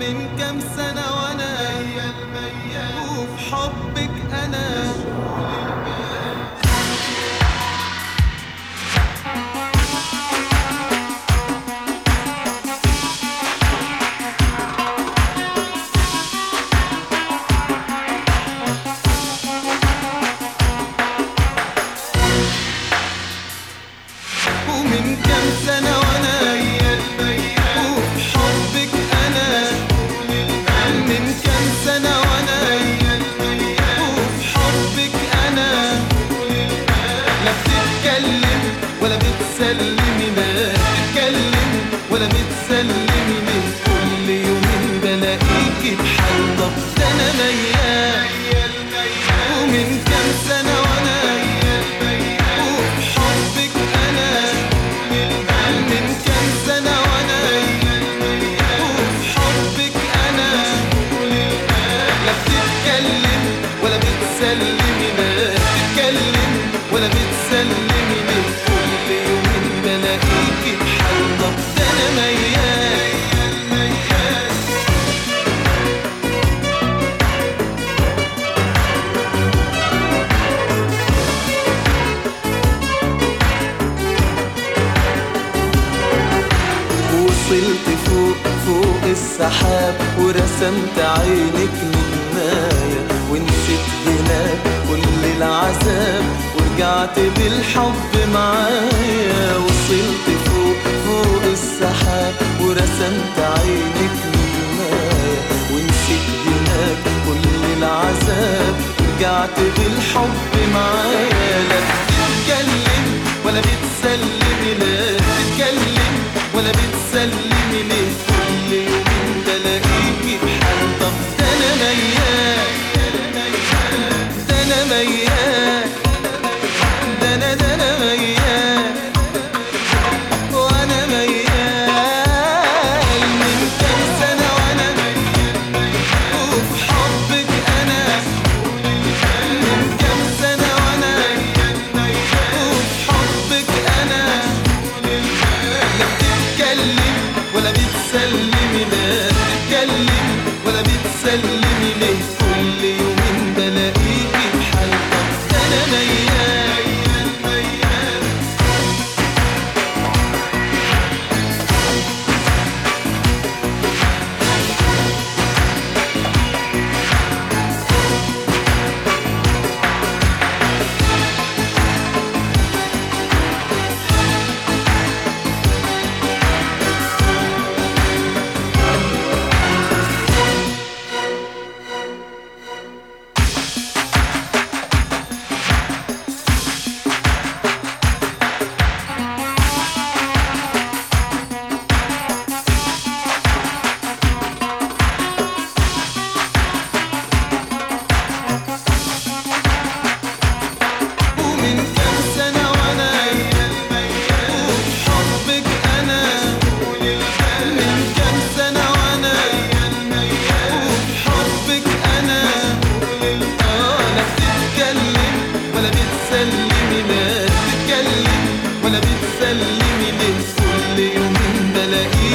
ومن كام سنة وانا وفي حبك انا ومن كام سنة وانا وفي حبك انا من كام سنة وانا وفي حبك انا لا بتتكلم ولا بتسلمي لا بتتكلم ولا بتسلمي من كل يومين بلاقيكي بحال طب ده انا ميال ومن كام سنة وانا وفي حبك انا من كام سنة وانا وفي حبك انا لا بتتكلم ولا بتسلمي لا بتتكلم ولا بتسلمي من كل يومين بلاقيكي بحال طب ده انا ميال وصلت فوق السحاب ورسمت عينك نجماية ونسيت هناك كل العذاب ورجعت بالحب معايا وصلت فوق السحاب ورسمت عينك نجماية ونسيت هناك كل العذاب ورجعت بالحب معايا لا بتتكلم ولا بتسلمي لا بتتكلم ولا بتسلمي ليه كل يومين بلاقيكي بحال طب ده انا ميال ده انا ميال ده انا ميال وانا ميال من كام سنة وانا وفي حبك انا من كام سنة وانا وفي حبك انا لا بتتكلم ولا بتسلمي لا بتتكلم ولا بتسلمي ليه كل يومين بلاقيكي بحال طب ده انا ميال ومن كام سنة وانا وفي حبك انا من كام سنة وانا وفي حبك انا لا بتتكلم ولا بتسلمي لا بتتكلم ولا بتسلمي ليه كل يومين بلاقيكي